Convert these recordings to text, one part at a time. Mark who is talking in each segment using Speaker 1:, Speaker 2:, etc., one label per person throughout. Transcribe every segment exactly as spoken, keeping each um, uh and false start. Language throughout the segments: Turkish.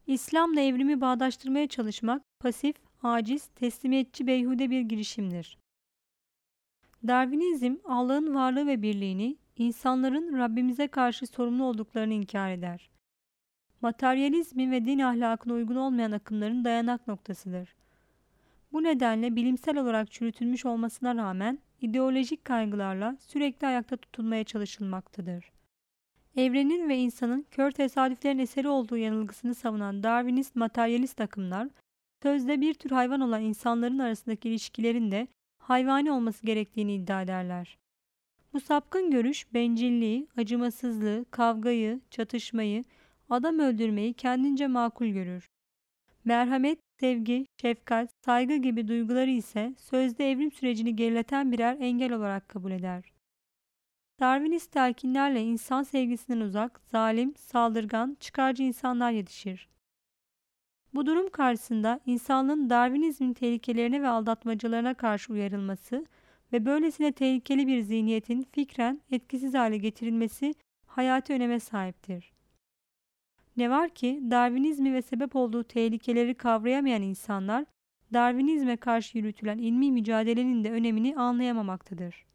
Speaker 1: İslam'la evrimi bağdaştırmaya çalışmak pasif, aciz, teslimiyetçi beyhude bir girişimdir. Darwinizm, Allah'ın varlığı ve birliğini, insanların Rabbimize karşı sorumlu olduklarını inkar eder. Materyalizmin ve din ahlakına uygun olmayan akımların dayanak noktasıdır. Bu nedenle bilimsel olarak çürütülmüş olmasına rağmen ideolojik kaygılarla sürekli ayakta tutulmaya çalışılmaktadır. Evrenin ve insanın kör tesadüflerin eseri olduğu yanılgısını savunan Darwinist materyalist akımlar, sözde bir tür hayvan olan insanların arasındaki ilişkilerin de hayvani olması gerektiğini iddia ederler. Bu sapkın görüş, bencilliği, acımasızlığı, kavgayı, çatışmayı, adam öldürmeyi kendince makul görür. Merhamet, sevgi, şefkat, saygı gibi duyguları ise sözde evrim sürecini gerileten birer engel olarak kabul eder. Darwinist telkinlerle insan sevgisinden uzak, zalim, saldırgan, çıkarcı insanlar yetişir. Bu durum karşısında insanlığın Darwinizmin tehlikelerine ve aldatmacalarına karşı uyarılması ve böylesine tehlikeli bir zihniyetin fikren etkisiz hale getirilmesi hayati öneme sahiptir. Ne var ki Darwinizmi ve sebep olduğu tehlikeleri kavrayamayan insanlar, Darwinizme karşı yürütülen ilmi mücadelenin de önemini anlayamamaktadır.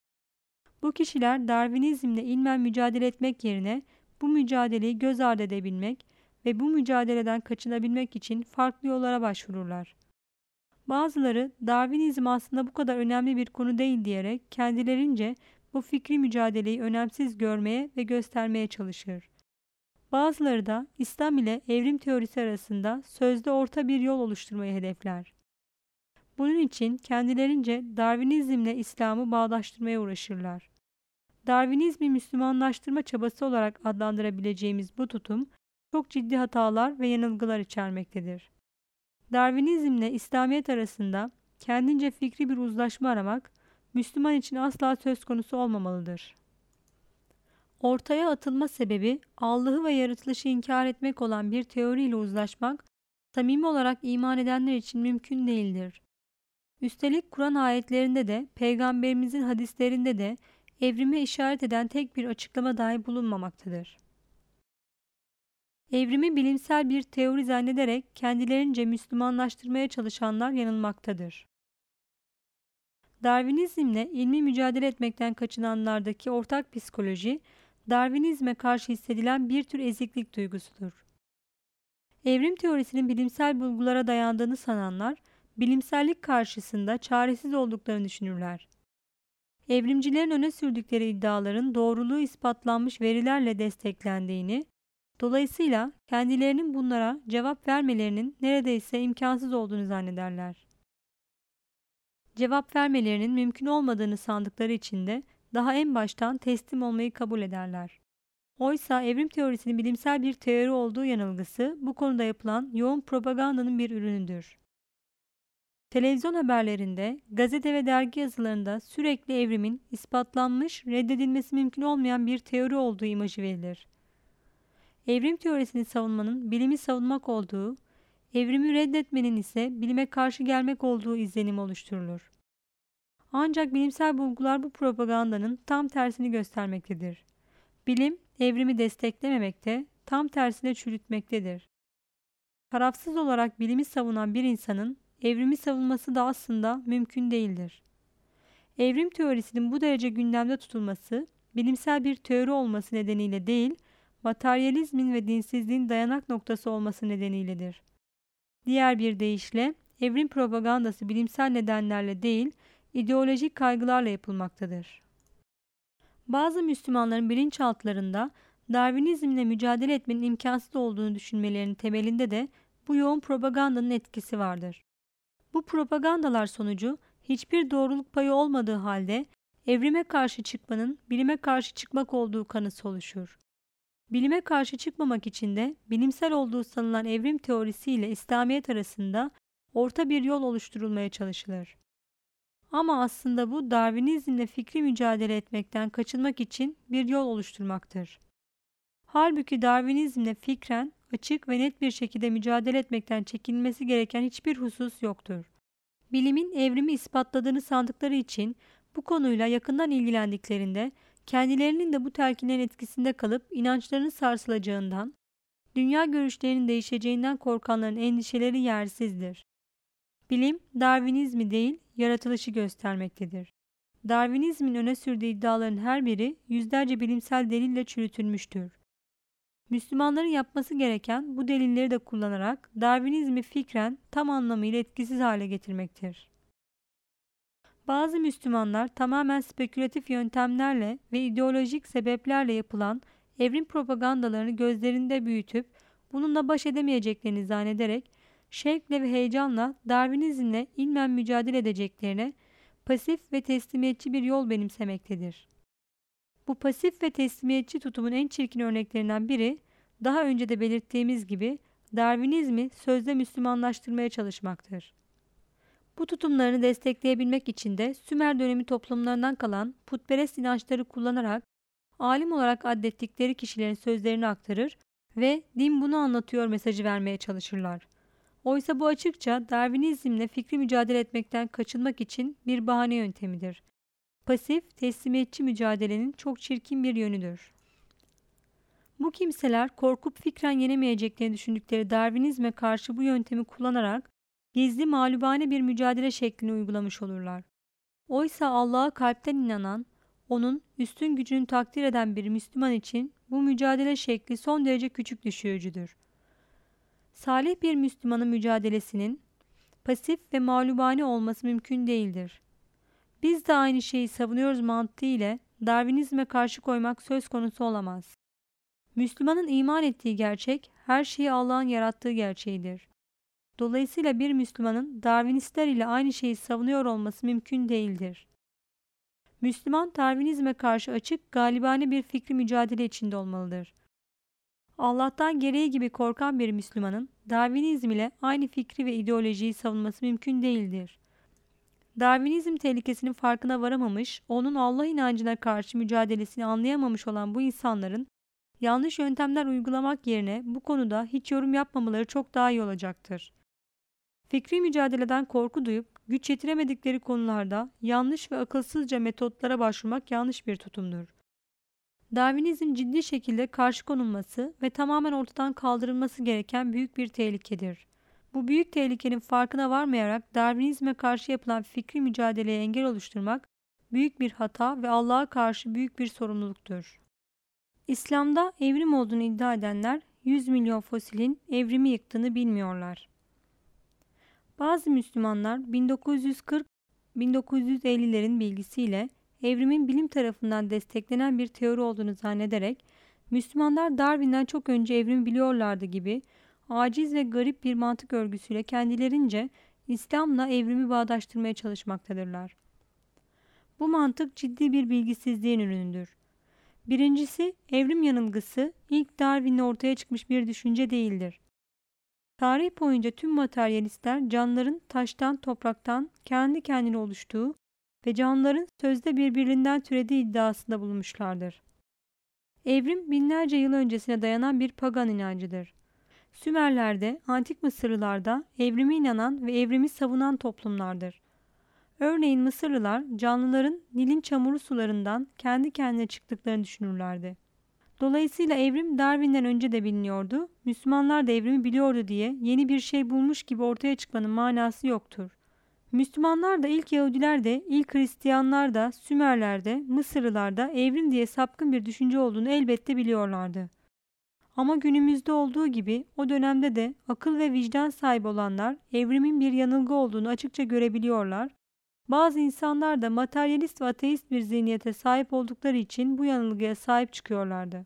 Speaker 1: Bu kişiler Darwinizmle ilmen mücadele etmek yerine bu mücadeleyi göz ardı edebilmek ve bu mücadeleden kaçınabilmek için farklı yollara başvururlar. Bazıları Darwinizm aslında bu kadar önemli bir konu değil diyerek kendilerince bu fikri mücadeleyi önemsiz görmeye ve göstermeye çalışır. Bazıları da İslam ile evrim teorisi arasında sözde orta bir yol oluşturmayı hedefler. Bunun için kendilerince Darwinizmle İslam'ı bağdaştırmaya uğraşırlar. Darwinizmi Müslümanlaştırma çabası olarak adlandırabileceğimiz bu tutum, çok ciddi hatalar ve yanılgılar içermektedir. Darwinizmle İslamiyet arasında kendince fikri bir uzlaşma aramak, Müslüman için asla söz konusu olmamalıdır. Ortaya atılma sebebi, Allah'ı ve yaratılışı inkar etmek olan bir teoriyle uzlaşmak, samimi olarak iman edenler için mümkün değildir. Üstelik Kur'an ayetlerinde de, Peygamberimizin hadislerinde de evrime işaret eden tek bir açıklama dahi bulunmamaktadır. Evrimi bilimsel bir teori zannederek kendilerince Müslümanlaştırmaya çalışanlar yanılmaktadır. Darwinizmle ilmi mücadele etmekten kaçınanlardaki ortak psikoloji, Darwinizme karşı hissedilen bir tür eziklik duygusudur. Evrim teorisinin bilimsel bulgulara dayandığını sananlar, bilimsellik karşısında çaresiz olduklarını düşünürler. Evrimcilerin öne sürdükleri iddiaların doğruluğu ispatlanmış verilerle desteklendiğini, dolayısıyla kendilerinin bunlara cevap vermelerinin neredeyse imkansız olduğunu zannederler. Cevap vermelerinin mümkün olmadığını sandıkları için de daha en baştan teslim olmayı kabul ederler. Oysa evrim teorisinin bilimsel bir teori olduğu yanılgısı bu konuda yapılan yoğun propagandanın bir ürünüdür. Televizyon haberlerinde, gazete ve dergi yazılarında sürekli evrimin ispatlanmış, reddedilmesi mümkün olmayan bir teori olduğu imajı verilir. Evrim teorisini savunmanın bilimi savunmak olduğu, evrimi reddetmenin ise bilime karşı gelmek olduğu izlenimi oluşturulur. Ancak bilimsel bulgular bu propagandanın tam tersini göstermektedir. Bilim, evrimi desteklememekte, tam tersine çürütmektedir. Tarafsız olarak bilimi savunan bir insanın evrimi savunması da aslında mümkün değildir. Evrim teorisinin bu derece gündemde tutulması, bilimsel bir teori olması nedeniyle değil, materyalizmin ve dinsizliğin dayanak noktası olması nedeniyledir. Diğer bir deyişle, evrim propagandası bilimsel nedenlerle değil, ideolojik kaygılarla yapılmaktadır. Bazı Müslümanların bilinçaltlarında Darwinizmle mücadele etmenin imkansız olduğunu düşünmelerinin temelinde de bu yoğun propagandanın etkisi vardır. Bu propagandalar sonucu hiçbir doğruluk payı olmadığı halde evrime karşı çıkmanın bilime karşı çıkmak olduğu kanısı oluşur. Bilime karşı çıkmamak için de bilimsel olduğu sanılan evrim teorisi ile İslamiyet arasında orta bir yol oluşturulmaya çalışılır. Ama aslında bu Darwinizmle fikri mücadele etmekten kaçınmak için bir yol oluşturmaktır. Halbuki Darwinizmle fikren açık ve net bir şekilde mücadele etmekten çekinilmesi gereken hiçbir husus yoktur. Bilimin evrimi ispatladığını sandıkları için bu konuyla yakından ilgilendiklerinde kendilerinin de bu telkinlerin etkisinde kalıp inançlarının sarsılacağından, Dünya görüşlerinin değişeceğinden korkanların endişeleri yersizdir. Bilim, Darwinizmi değil, yaratılışı göstermektedir. Darwinizmin öne sürdüğü iddiaların her biri yüzlerce bilimsel delille çürütülmüştür. Müslümanların yapması gereken bu delilleri de kullanarak Darwinizmi fikren tam anlamıyla etkisiz hale getirmektir. Bazı Müslümanlar tamamen spekülatif yöntemlerle ve ideolojik sebeplerle yapılan evrim propagandalarını gözlerinde büyütüp bununla baş edemeyeceklerini zannederek şevkle ve heyecanla Darwinizmle ilmen mücadele edeceklerine pasif ve teslimiyetçi bir yol benimsemektedir. Bu pasif ve teslimiyetçi tutumun en çirkin örneklerinden biri, daha önce de belirttiğimiz gibi Darwinizmi sözde Müslümanlaştırmaya çalışmaktır. Bu tutumlarını destekleyebilmek için de Sümer dönemi toplumlarından kalan putperest inançları kullanarak alim olarak addettikleri kişilerin sözlerini aktarır ve din bunu anlatıyor mesajı vermeye çalışırlar. Oysa bu açıkça Darwinizmle fikri mücadele etmekten kaçınmak için bir bahane yöntemidir. Pasif, teslimiyetçi mücadelenin çok çirkin bir yönüdür. Bu kimseler korkup fikren yenemeyeceklerini düşündükleri Darwinizme karşı bu yöntemi kullanarak gizli mağlubane bir mücadele şeklini uygulamış olurlar. Oysa Allah'a kalpten inanan, onun üstün gücünü takdir eden bir Müslüman için bu mücadele şekli son derece küçük düşürücüdür. Salih bir Müslümanın mücadelesinin pasif ve mağlubane olması mümkün değildir. Biz de aynı şeyi savunuyoruz mantığı ile Darwinizme karşı koymak söz konusu olamaz. Müslümanın iman ettiği gerçek, her şeyi Allah'ın yarattığı gerçeğidir. Dolayısıyla bir Müslümanın Darwinistler ile aynı şeyi savunuyor olması mümkün değildir. Müslüman, Darwinizme karşı açık, galibane bir fikri mücadele içinde olmalıdır. Allah'tan gereği gibi korkan bir Müslümanın Darwinizm ile aynı fikri ve ideolojiyi savunması mümkün değildir. Darwinizm tehlikesinin farkına varamamış, onun Allah inancına karşı mücadelesini anlayamamış olan bu insanların yanlış yöntemler uygulamak yerine bu konuda hiç yorum yapmamaları çok daha iyi olacaktır. Fikri mücadeleden korku duyup güç yetiremedikleri konularda yanlış ve akılsızca metotlara başvurmak yanlış bir tutumdur. Darwinizm ciddi şekilde karşı konulması ve tamamen ortadan kaldırılması gereken büyük bir tehlikedir. Bu büyük tehlikenin farkına varmayarak Darwinizme karşı yapılan fikri mücadeleye engel oluşturmak büyük bir hata ve Allah'a karşı büyük bir sorumluluktur. İslam'da evrim olduğunu iddia edenler yüz milyon fosilin evrimi yıktığını bilmiyorlar. Bazı Müslümanlar bin dokuz yüz kırk bin dokuz yüz ellilerin bilgisiyle evrimin bilim tarafından desteklenen bir teori olduğunu zannederek Müslümanlar Darwin'den çok önce evrimi biliyorlardı gibi aciz ve garip bir mantık örgüsüyle kendilerince İslam'la evrimi bağdaştırmaya çalışmaktadırlar. Bu mantık ciddi bir bilgisizliğin ürünüdür. Birincisi, evrim yanılgısı ilk Darwin'le ortaya çıkmış bir düşünce değildir. Tarih boyunca tüm materyalistler canlıların taştan, topraktan kendi kendine oluştuğu ve canlıların sözde birbirinden türediği iddiasında bulunmuşlardır. Evrim binlerce yıl öncesine dayanan bir pagan inancıdır. Sümerler'de, Antik Mısırlılar'da evrime inanan ve evrimi savunan toplumlardır. Örneğin Mısırlılar canlıların Nil'in çamurlu sularından kendi kendine çıktıklarını düşünürlerdi. Dolayısıyla evrim Darwin'den önce de biliniyordu, Müslümanlar da evrimi biliyordu diye yeni bir şey bulmuş gibi ortaya çıkmanın manası yoktur. Müslümanlar da ilk Yahudiler de, ilk Hristiyanlar da, Sümerler de, Mısırlılar da evrim diye sapkın bir düşünce olduğunu elbette biliyorlardı. Ama günümüzde olduğu gibi o dönemde de akıl ve vicdan sahibi olanlar evrimin bir yanılgı olduğunu açıkça görebiliyorlar. Bazı insanlar da materyalist ve ateist bir zihniyete sahip oldukları için bu yanılgıya sahip çıkıyorlardı.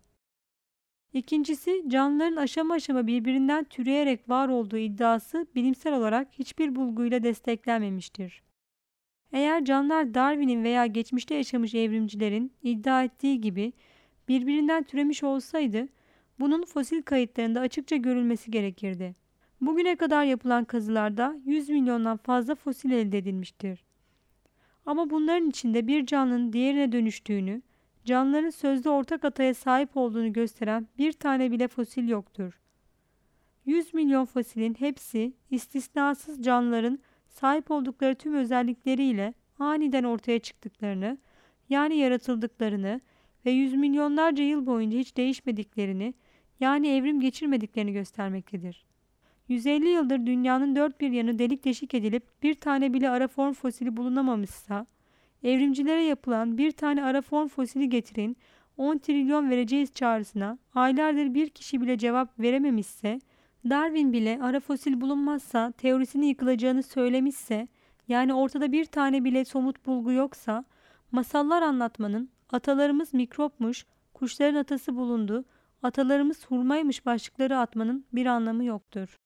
Speaker 1: İkincisi, canlıların aşama aşama birbirinden türeyerek var olduğu iddiası bilimsel olarak hiçbir bulguyla desteklenmemiştir. Eğer canlılar Darwin'in veya geçmişte yaşamış evrimcilerin iddia ettiği gibi birbirinden türemiş olsaydı, bunun fosil kayıtlarında açıkça görülmesi gerekirdi. Bugüne kadar yapılan kazılarda yüz milyondan fazla fosil elde edilmiştir. Ama bunların içinde bir canlının diğerine dönüştüğünü, canlıların sözde ortak ataya sahip olduğunu gösteren bir tane bile fosil yoktur. yüz milyon fosilin hepsi istisnasız canlıların sahip oldukları tüm özellikleriyle aniden ortaya çıktıklarını, yani yaratıldıklarını ve yüz milyonlarca yıl boyunca hiç değişmediklerini, yani evrim geçirmediklerini göstermektedir. yüz elli yıldır dünyanın dört bir yanı delik deşik edilip bir tane bile ara form fosili bulunamamışsa, evrimcilere yapılan bir tane ara form fosili getirin, on trilyon vereceğiz çağrısına aylardır bir kişi bile cevap verememişse, Darwin bile ara fosil bulunmazsa teorisinin yıkılacağını söylemişse, yani ortada bir tane bile somut bulgu yoksa, masallar anlatmanın atalarımız mikropmuş, kuşların atası bulundu, atalarımız hurmaymış başlıkları atmanın bir anlamı yoktur.